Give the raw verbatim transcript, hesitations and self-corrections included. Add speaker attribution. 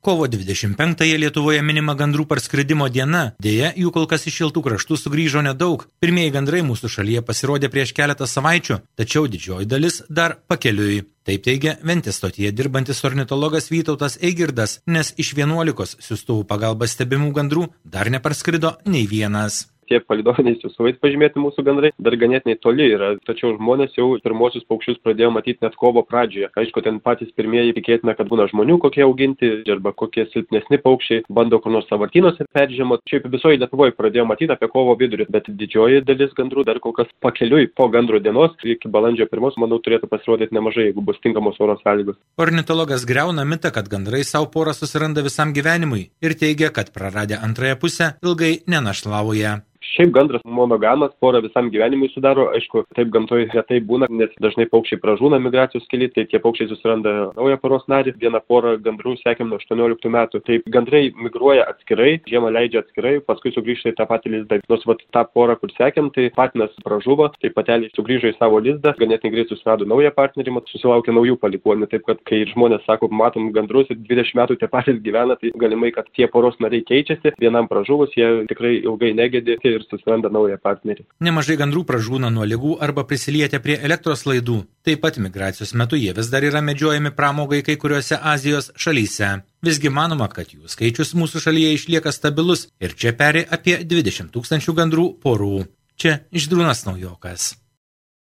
Speaker 1: Kovo dvidešimt penktąją Lietuvoje minima gandrų parskridimo diena. Deja, jų kol kas iš šiltų kraštų sugrįžo nedaug. Pirmieji gandrai mūsų šalyje pasirodė prieš keletą savaičių, tačiau didžioji dalis dar pakeliui. Taip teigia Ventės stotyje dirbantis ornitologas Vytautas Eigirdas, nes iš vienuolikos siųstuvų pagalba stebimų gandrų dar neparskrido nei vienas.
Speaker 2: Tie palydoviniais siųstuvais pažymėti mūsų gandrai dar ganėtinai toli yra, tačiau žmonės jau pirmosius paukščius pradėjo matyti net kovo pradžioje. Aišku, ten patys pirmieji tikėtina, kad būna žmonių kokie auginti arba kokie silpnesni paukščiai, bando kur nors sąvartynuose peržiemoti. Šiaip visoje Lietuvoje pradėjo matyti apie kovo vidurį, bet didžioji dalis gandrų dar kol kas pakeliui po gandro dienos iki balandžio pirmos, manau, turėtų pasirodyti nemažai, jeigu bus tinkamos oro sąlygos.
Speaker 1: Ornitologas griauna mitą, kad gandrai savo porą susiranda visam gyvenimui ir teigia, kad praradę antrąją pusę ilgai nenašlauja.
Speaker 2: Šiaip gandras monogamas porą visam gyvenimui sudaro, aišku, taip gamtoje retai būna, nes dažnai paukščiai pražūna migracijos kely, tai tie paukščiai susiranda naują poros narį, vieną porą gandrų sekėm nuo aštuonioliktų metų. Taip gandrai migruoja atskirai, žiemą leidžia atskirai, paskui sugrįžta į tą patį lizdą. Nors vat tą porą, kur sekėm, tai patinas pražuvo, tai pateliai sugrįžo į savo lizdą, ganėtinai greit susirado naują partnerį, susilaukė naujų palikuonių. Taip kad kai žmonės sako, matom gandrus ir dvidešimt metų tie patys gyvena, tai galimai, kad tie poros nariai keičiasi, vienam pražuvus jie tikrai ilgai negedi ir susiranda naują partnerį.
Speaker 1: Nemažai gandrų pražūna nuo ligų arba prisilietę prie elektros laidų. Taip pat migracijos metu jie vis dar yra medžiojami pramogai kai kuriuose Azijos šalyse. Visgi manoma, kad jų skaičius mūsų šalyje išlieka stabilus ir čia peri apie dvidešimt tūkstančių gandrų porų. Čia Žydrūnas Naujokas.